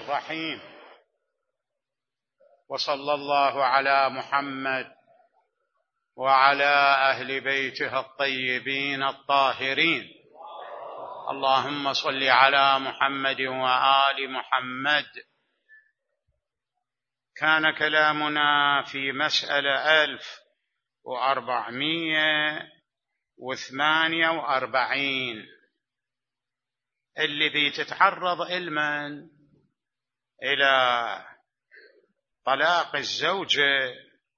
الرحيم. وصلى الله على محمد وعلى أهل بيته الطيبين الطاهرين. اللهم صل على محمد وآل محمد. كان كلامنا في مسألة 1448 اللي بتتعرض إلى طلاق الزوجة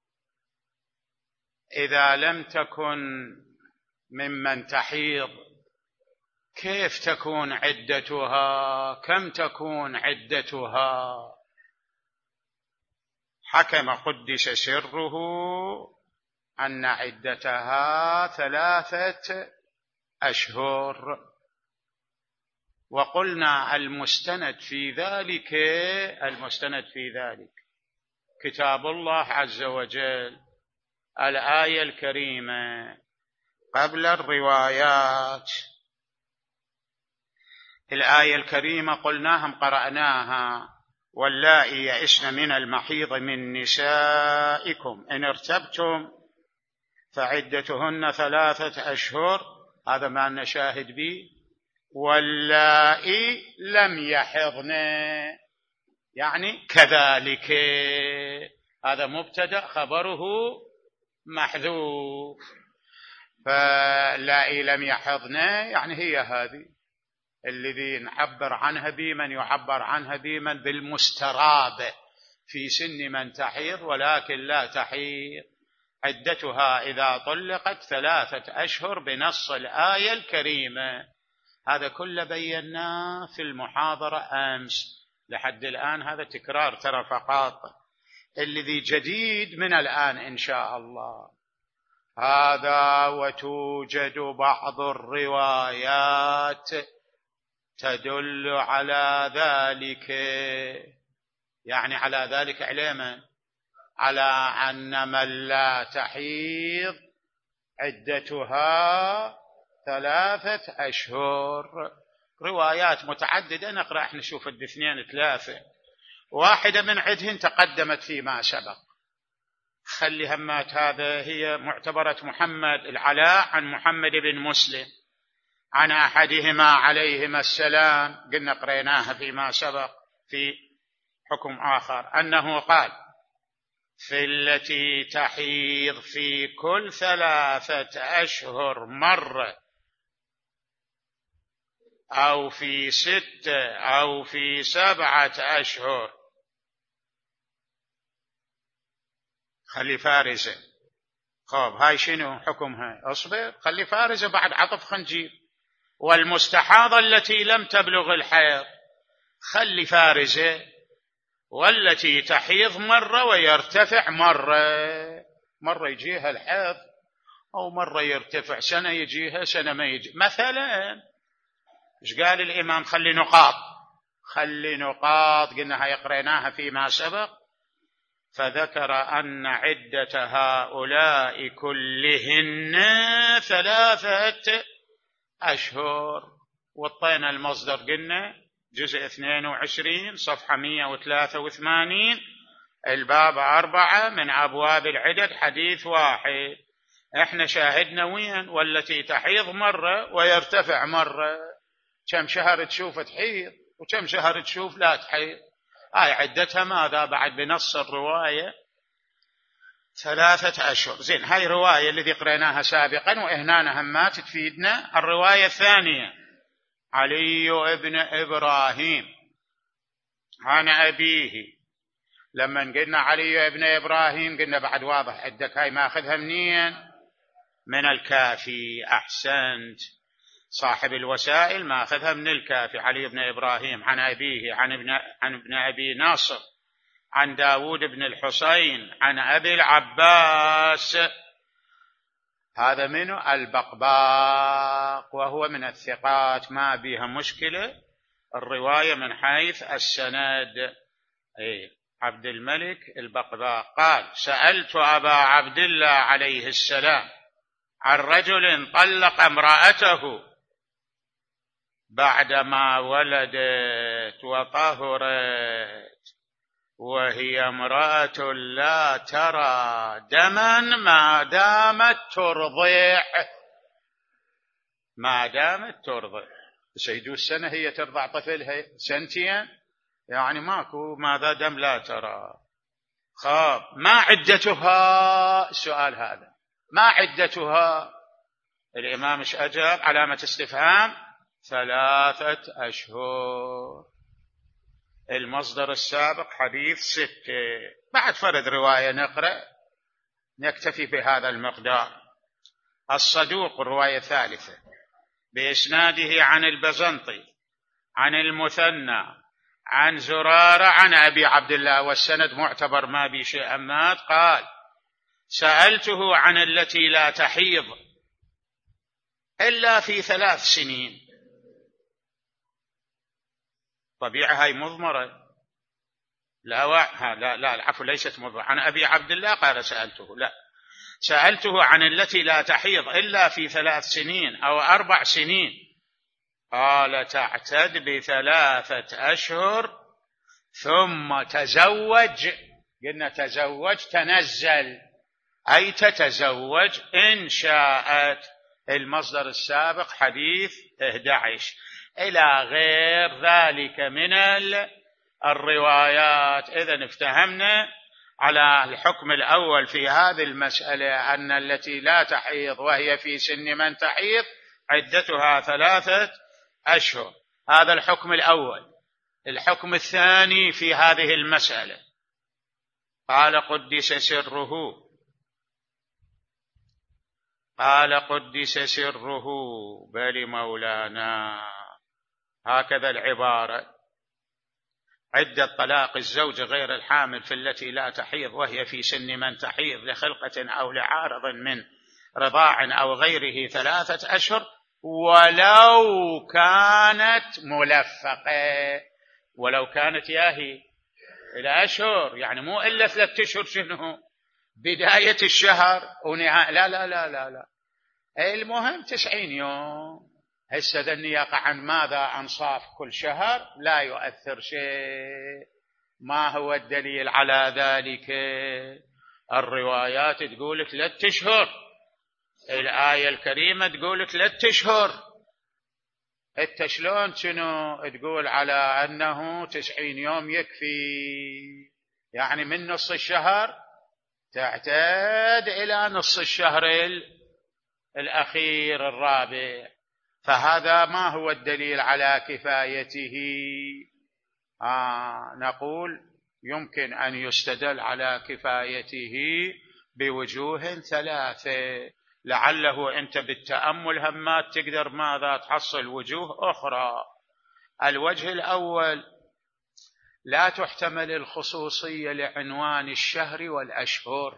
إذا لم تكن ممن تحيض. كيف تكون عدتها؟ كم تكون عدتها؟ حكم قدس سره أن عدتها 3 أشهر، وقلنا المستند في ذلك كتاب الله عز وجل، الآية الكريمة قبل الروايات. الآية الكريمة قلناها قرأناها: واللائي يئسن من المحيض من نسائكم إن ارتبتم فعدتهن 3 أشهر. هذا ما نشاهد به. واللائي لم يحضن يعني كذلك، هذا مبتدأ خبره محذوف. فاللائي لم يحضن يعني هي هذه الذي نعبر عنها بمن يعبر عنها بمن بالمسترابة في سن من تحيض ولكن لا تحيض. عدتها إذا طلقت 3 أشهر بنص الآية الكريمة. هذا كله بيناه في المحاضرة أمس. لحد الآن هذا تكرار ترى فقط. الذي جديد من الآن إن شاء الله هذا: وتوجد بعض الروايات تدل على ذلك، يعني على ذلك علما على أن من لا تحيض عدتها 3 أشهر. روايات متعددة نقرأ احنا نشوف 2 3. واحدة من عدهن تقدمت فيما سبق. خلي همات هذا هي معتبرة محمد العلاء عن محمد بن مسلم عن أحدهما عليهما السلام، قلنا قريناها فيما سبق في حكم آخر، أنه قال: في التي تحيض في كل 3 أشهر مرة أو في 6 أو في 7 أشهر. خلي فارزة. خب هاي شنو حكمها؟ اصبر خلي فارزة بعد عطف خنجير. والمستحاضة التي لم تبلغ الحيض خلي فارزة. والتي تحيض مرة ويرتفع مرة يجيها الحيض أو مرة يرتفع، سنة يجيها سنة ما يجي. مثلا إيش قال الإمام؟ خلي نقاط قلنا هاي قريناها فيما سبق. فذكر أن عدة هؤلاء كلهن 3 أشهر. وطينا المصدر قلنا جزء 22 صفحة 183 الباب 4 من أبواب العدد حديث 1. احنا شاهدنا وين؟ والتي تحيض مرة ويرتفع مرة. كم شهر تشوف تحيض وكم شهر تشوف لا تحيض. عدتها ماذا بعد بنص الرواية؟ 3 أشهر. زين، هاي رواية الذي قرأناها سابقا وإهنانا همات تفيدنا. الرواية الثانية: علي ابن إبراهيم عن أبيه. لما قلنا علي ابن إبراهيم قلنا بعد واضح عندك هاي ما أخذها منين؟ من الكافي. أحسنت. صاحب الوسائل ما أخذها من الكافي. علي ابن إبراهيم عن أبيه عن ابن أبي ناصر عن داود بن الحسين عن أبي العباس. هذا منه البقباق وهو من الثقات ما بها مشكلة الرواية من حيث السند. عبد الملك البقباق قال: سألت أبا عبد الله عليه السلام عن رجل طلق امرأته بعدما ولدت وطهرت وهي امرأة لا ترى دما ما دامت ترضع، ما دامت ترضع. يجوز سنة هي ترضع طفلها، سنتين يعني ماكو، ماذا دم لا ترى. خاب ما عدتها؟ السؤال هذا ما عدتها؟ الإمام ايش أجاب؟ علامة استفهام: 3 أشهر. المصدر السابق حديث 6. بعد فرد رواية نقرأ، نكتفي بهذا المقدار. الصدوق الرواية 3 بإسناده عن البزنطي عن المثنى عن زرارة عن أبي عبد الله، والسند معتبر ما بي شيء أمات. قال: سألته عن التي لا تحيض إلا في 3 سنين. طبيعة هاي مضمرة، لا العفو ليست مضمرة. عن أبي عبد الله قال سألته، لا، سألته عن التي لا تحيض إلا في 3 سنين أو 4 سنين. قال: تعتد ب3 أشهر ثم تزوج. قلنا تزوج، تنزل، أي تتزوج إن شاءت. المصدر السابق حديث 11 إلى غير ذلك من الروايات. إذن افتهمنا على الحكم الأول في هذه المسألة أن التي لا تحيض وهي في سن من تحيض عدتها 3 أشهر. هذا الحكم الأول. الحكم الثاني في هذه المسألة: قال قدس سره، قال قدس سره بل مولانا، هكذا العبارة: عدة طلاق الزوج غير الحامل في التي لا تحيض وهي في سن من تحيض لخلقة أو لعارض من رضاع أو غيره 3 أشهر، ولو كانت ملفقة. ولو كانت ياهي الأشهر، يعني مو إلا 3 أشهر، شنو بداية الشهر ونهاية، لا. المهم 90 يوم. هسه ذني يقع عن ماذا؟ أنصاف كل شهر، لا يؤثر شيء. ما هو الدليل على ذلك؟ الروايات تقول 3 أشهر، الآية الكريمة تقول 3 أشهر. انت شلون شنو تقول على أنه 90 يوم يكفي؟ يعني من نص الشهر تعتاد إلى نص الشهر الأخير الرابع. فهذا ما هو الدليل على كفايته؟ نقول يمكن أن يستدل على كفايته بوجوه 3. لعله أنت بالتأمل همات تقدر ماذا تحصل وجوه أخرى. الوجه الأول: لا تحتمل الخصوصية لعنوان الشهر والأشهر،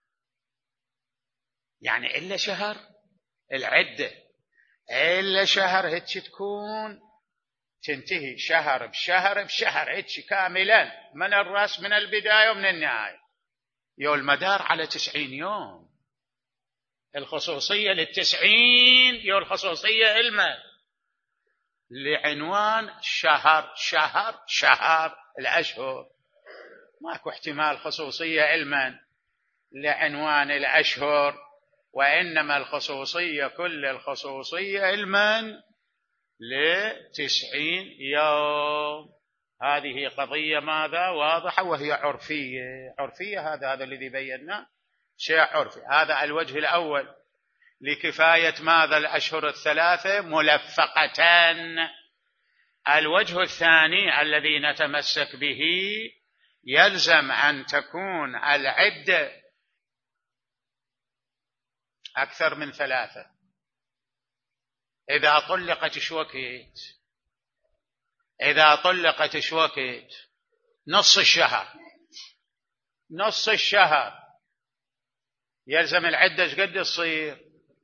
يعني إلا شهر العدة، إلا شهر هيك تكون تنتهي شهر بشهر بشهر هيك كاملا، من الرأس من البداية ومن النهاية. يو المدار على 90 يوم. الخصوصية لل90 يو الخصوصية علما لعنوان شهر شهر شهر الأشهر. ماكو احتمال خصوصية علما لعنوان الأشهر، وإنما الخصوصية كل الخصوصية علما ل90 يوم. هذه قضية ماذا؟ واضحة، وهي عرفية. هذا الذي بيناه شيء عرفي. هذا الوجه الأول لكفاية ماذا؟ الأشهر 3 ملفقة. الوجه الثاني الذي نتمسك به: يلزم أن تكون العدة أكثر من 3. إذا طلقت شوكت، إذا طلقت شوكت نص الشهر، نص الشهر يلزم العدة ايش قد تصير؟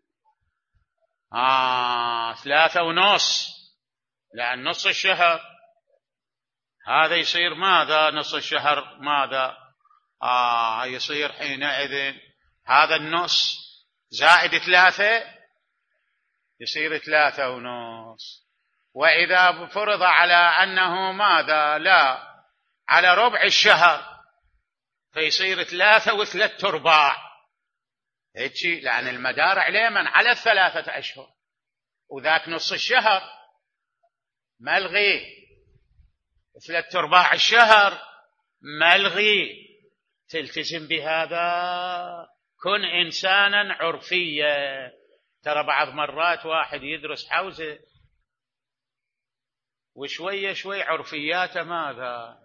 3.5، لأن نص الشهر هذا يصير ماذا؟ نص الشهر ماذا؟ يصير حينئذ هذا النص زائد 3 يصير 3.5، وإذا فرض على أنه ماذا لا على ربع الشهر فيصير 3 و3/4 هيك، لأن المدار عليه من على 3 أشهر، وذاك نص الشهر ملغي، 3/4 الشهر ملغي. تلتزم بهذا، كن إنسانا عرفيا. ترى بعض مرات واحد يدرس حوزة وشوية شوي عرفياته ماذا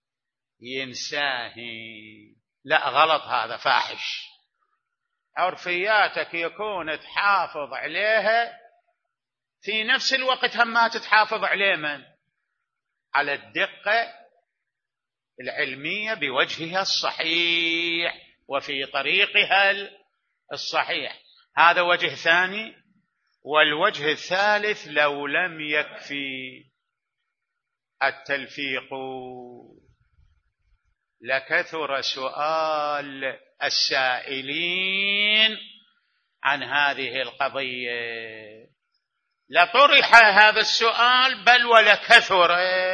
ينساهي. لا، غلط، هذا فاحش. عرفياتك يكون تحافظ عليها في نفس الوقت هم ما تتحافظ عليه من على الدقة العلمية بوجهها الصحيح وفي طريقها الصحيح. هذا وجه ثاني. والوجه الثالث لو لم يكفي التلفيق لكثر سؤال السائلين عن هذه القضية، لطرح هذا السؤال بل ولكثر.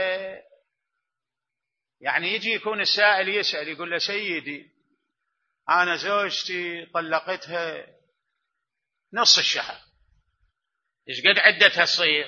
يعني يجي يكون السائل يسأل يقول له سيدي أنا زوجتي طلقتها نص الشهر، إيش قد عدتها تصير؟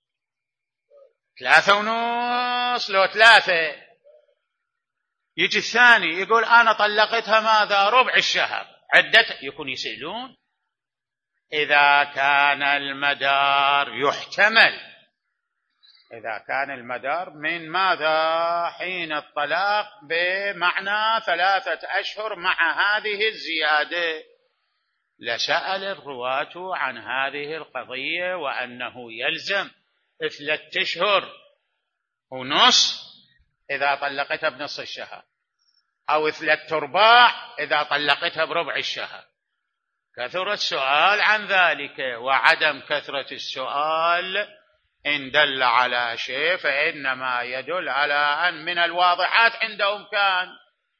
3.5 لو 3. يجي الثاني يقول أنا طلقتها ماذا ربع الشهر، عدتها. يكون يسألون إذا كان المدار يحتمل، إذا كان المدار من ماذا حين الطلاق بمعنى 3 أشهر مع هذه الزيادة، لسأل الرواة عن هذه القضية وأنه يلزم 3 أشهر ونص إذا طلقتها بنص الشهر، أو 3/4 إذا طلقتها بربع الشهر. كثر السؤال عن ذلك، وعدم كثرة السؤال إن دل على شيء فإنما يدل على أن من الواضحات عندهم كان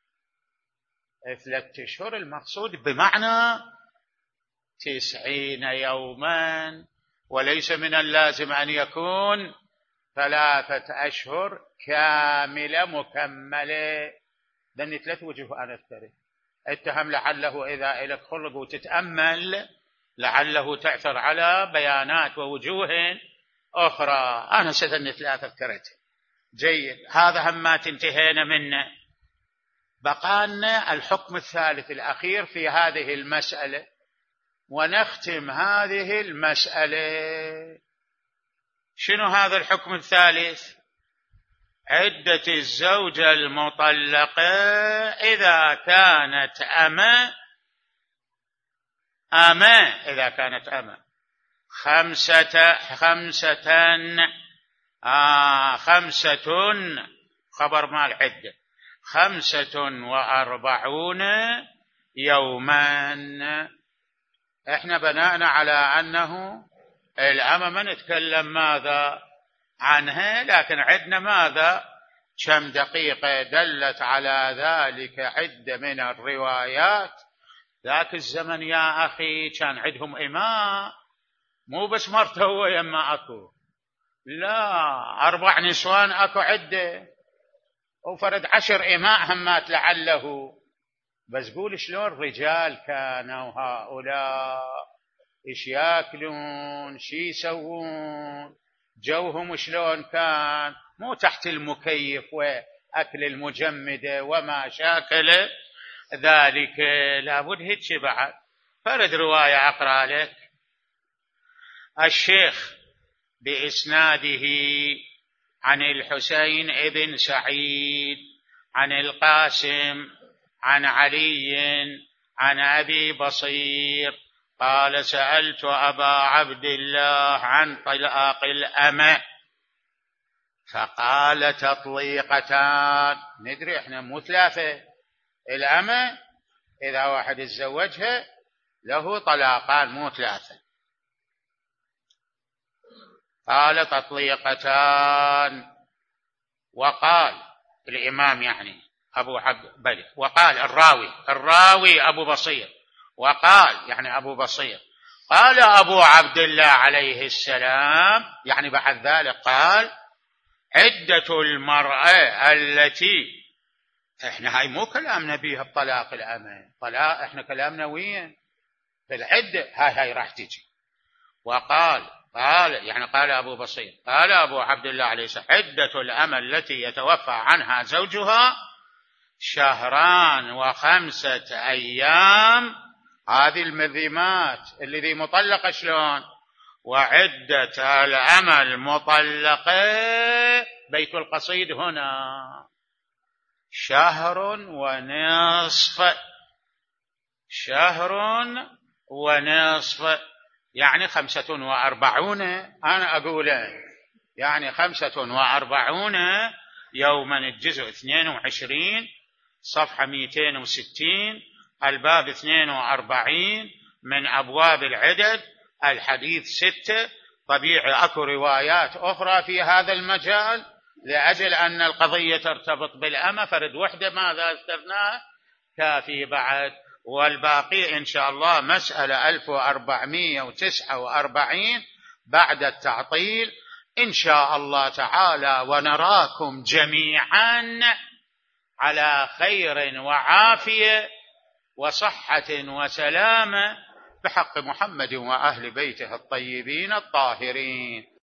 3 أشهر المقصود بمعنى 90 يوما، وليس من اللازم أن يكون 3 أشهر كاملة مكملة. لأني 3 وجوه أنا أذكره. اتهم لعله إذا إلك خلق وتتأمل لعله تعثر على بيانات ووجوه أخرى. أنا ستني 3 ذكرت. جيد، هذا هم ما تنتهينا منه. بقانا الحكم الثالث الأخير في هذه المسألة، ونختم هذه المسألة. شنو هذا الحكم الثالث؟ عدة الزوجة المطلقة إذا كانت إذا كانت خمسة خبر مال عدة 45 يوما. احنا بناءنا على أنه الأمة ما نتكلم ماذا عنها، لكن عندنا ماذا كم دقيقة دلت على ذلك عدة من الروايات. ذاك الزمن يا أخي كان عندهم إماء، مو بس مرته هو يما أكو، لا 4 نسوان أكو عدة، وفرد 10 إماء همات لعله. بس قول شلون الرجال كانوا هؤلاء، إيش ياكلون، شي يسوون، جوهم شلون كان، مو تحت المكيف وأكل المجمدة وما شاكل ذلك. لابد هيك بعد. فرد رواية أقرأ لك. الشيخ بإسناده عن الحسين ابن سعيد عن القاسم عن علي عن أبي بصير قال سألت أبا عبد الله عن طلاق الأمة فقال تطليقتان. ندري احنا مو 3. الأمة إذا واحد يتزوجها له طلاقان مو 3. قال تطليقتان. وقال الإمام يعني أبو عبد بلي، وقال الراوي أبو بصير، وقال يعني أبو بصير، قال أبو عبد الله عليه السلام، يعني بعد ذلك قال: عدة المرأة التي، احنا هاي مو كلامنا بيها بطلاق الأمة، طلاق احنا كلامنا وين؟ في العدة، هاي راح تجي. وقال يعني قال أبو بصير، قال أبو عبد الله عليه السلام: عدة الأمة التي يتوفى عنها زوجها 2 و5 أيام. هذه المذمات اللي ذي مطلقة شلون؟ وعدة الأمة المطلقة، بيت القصيد هنا 1.5 يعني 45. أنا أقوله يعني 45 يوما. الجزء 22 صفحة 260 الباب 42 من أبواب العدد الحديث 6. طبيعي أكو روايات أخرى في هذا المجال، لأجل أن القضية ترتبط بالأمة، فرد وحدة ماذا استثناء كافي بعد، والباقي إن شاء الله مسألة 1449 بعد التعطيل إن شاء الله تعالى. ونراكم جميعا على خير وعافية وصحة وسلامة بحق محمد وأهل بيته الطيبين الطاهرين.